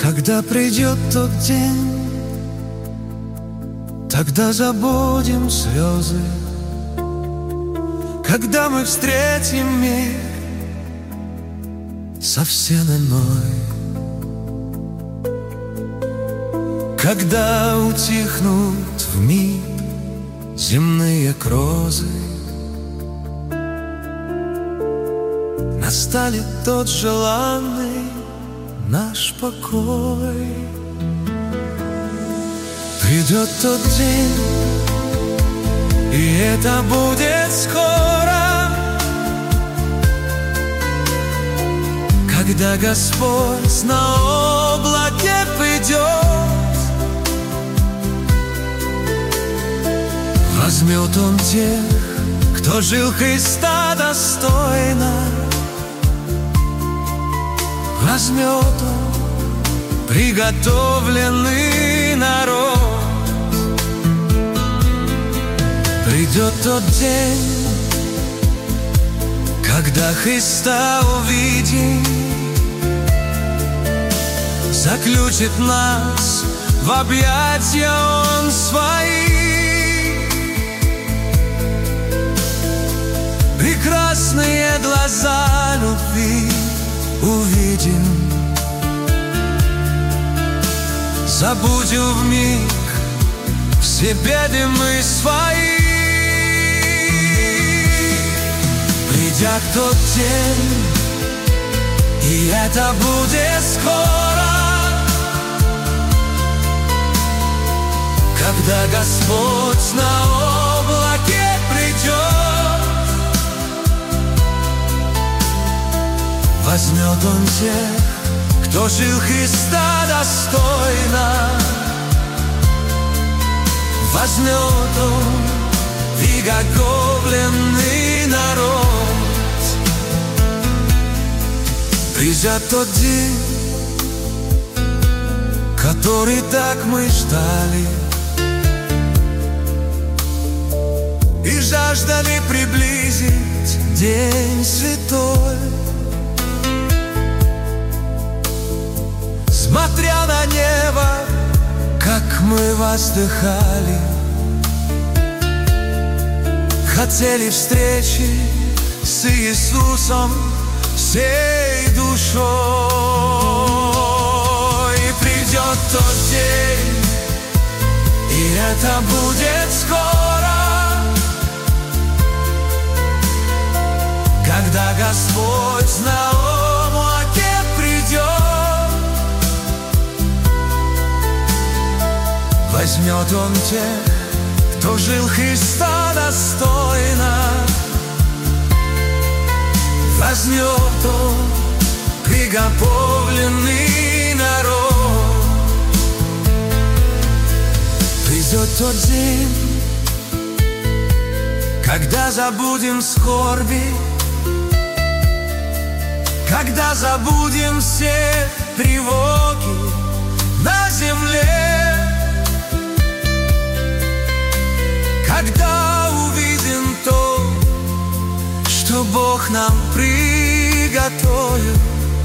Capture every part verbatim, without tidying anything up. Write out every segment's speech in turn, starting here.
Когда придет тот день, тогда забудем слезы. Когда мы встретим мир совсем иной, когда утихнут вмиг земные грозы, настанет тот желанный наш покой. Придет тот день, и это будет скоро, когда Господь на облаке придет. Возьмет Он тех, кто жил Христа достойно. Возьмет Он приготовленный народ. Придет тот день, когда Христа увидим, заключит нас в объятия Он свои. Прекрасные глаза любви увидим, забудем вмиг все беды мы свои. Придет тот день, и это будет скоро, когда Господь на облаке придет. Возьмет Он тех, кто жил Христа достойно. Возьмет Он приготовленный народ. Придет тот день, который так мы ждали и жаждали приблизить день святой. Смотря на небо, как мы воздыхали, хотели встречи с Иисусом всей душой. И придет тот день, и это будет скоро, когда Господь на облаке придет. Возьмет Он тех, кто жил Христа достойно. Возьмет Он приготовленный народ. Придет тот день, когда забудем скорби, когда забудем все тревоги на земле, когда увидим то, что Бог нам приготовил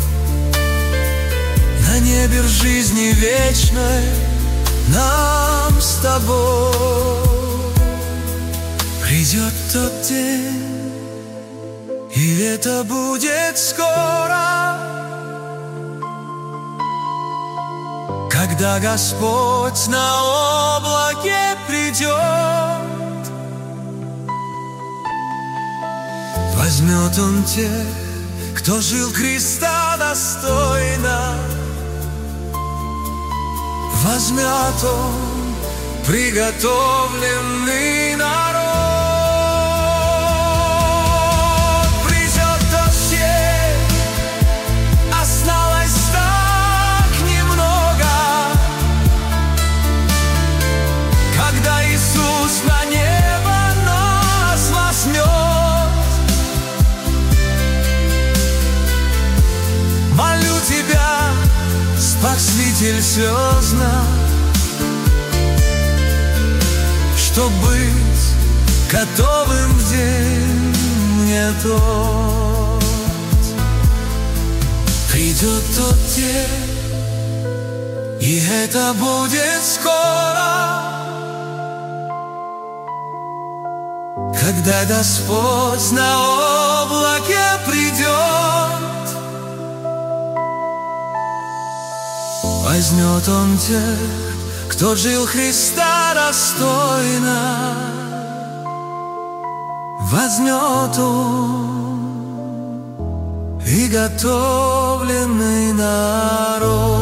на небе в жизни вечной нам с тобой. Придет тот день, и это будет скоро, когда Господь на облаке придет. Возьмет Он тех, кто жил Христа достойно. Возьмет Он приготовленный народ. Придет тот день, осталось так немного, когда Иисус на небо нас возьмет. Молю Тебя, Спаситель, слезно, чтоб быть готовым в день мне тот. Придет тот день, И это будет скоро, когда Господь на облаке придет. Возьмет Он тех, кто жил Христа достойно, возьмет Он и готовленный народ.